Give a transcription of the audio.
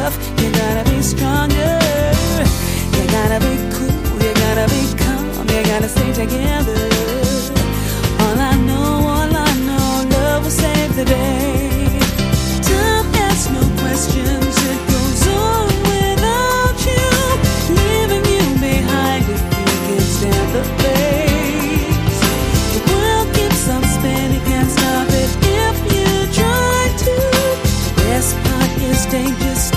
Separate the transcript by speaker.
Speaker 1: tough, you gotta be stronger. You gotta be cool, you gotta be calm, you gotta stay together.